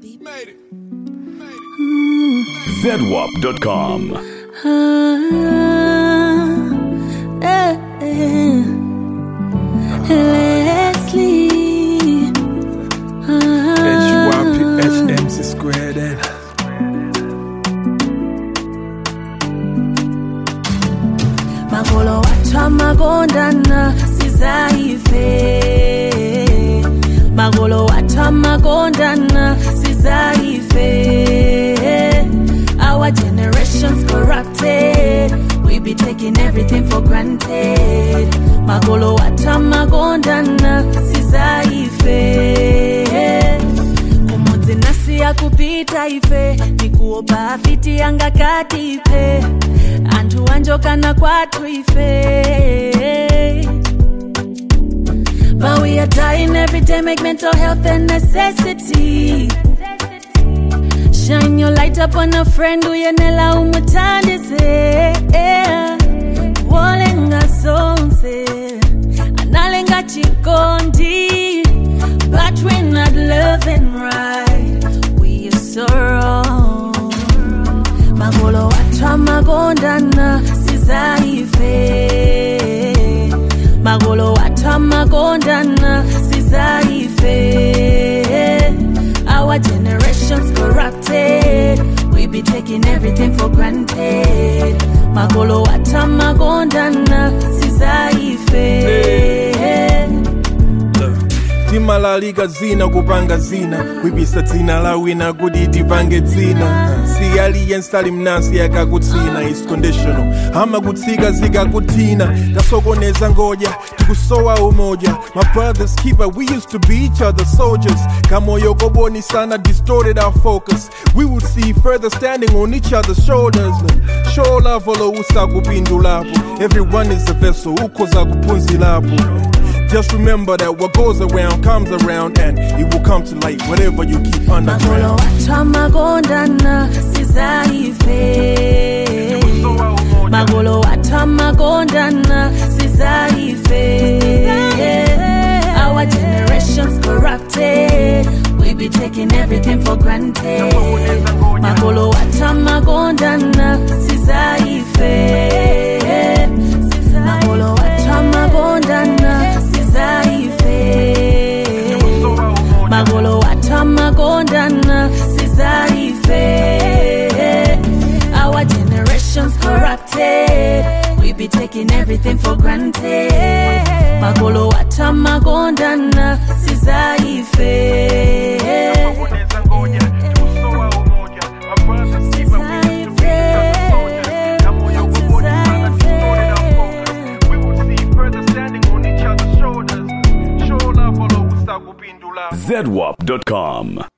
Made it. ZWAP.com. Leslie. HYPHMC squared N. Magolo wacha magondana sizaife. Magolo wacha magondana sizaife. Our generation's corrupted. We be taking everything for granted. Magolo wacha magondana sizaife. Umuzi nasi ya kupita ife. Nikuoba afiti anga kati ife. Antu anjokana kwatu ife. But we are dying every day, make mental health a necessity. Shine your light up on a friend who you nela umutandise. Walenga sonse, analenga chikondi. But we're not loving right, we are so wrong. Magolo wacha magondana sizaife. Magolo wacha magondana sizaife. Our generation's corrupted. We be taking everything for granted. Magolo wacha magondana sizaife. Timala liga zina kupanga zina. Wibisa tina la wina kuditi pange zina. Si alien salim nasi yaka kutina. It's conditional. Hama kutika zika kutina. Tasokoneza ngoja, tukusoa umoja. My brother's keeper, we used to be each other's soldiers. Kamoyo koboni sana distorted our focus. We would see further standing on each other's shoulders. Shola volo usa kupindulapo. Everyone is a vessel, ukoza kupunzilapo. Just remember that what goes around comes around, and it will come to light whatever you keep underground. Magolo wacha magondana sizaife. Magolo wacha magondana sizaife. Our generation's corrupted. We be taking everything for granted. Magolo wacha magondana sizaife. Magolo wacha magondana Magolo wacha magondana sizaife. Our generation's corrupted. We be taking everything for granted. Magolo wacha magondana sizaife. ZWAP.com.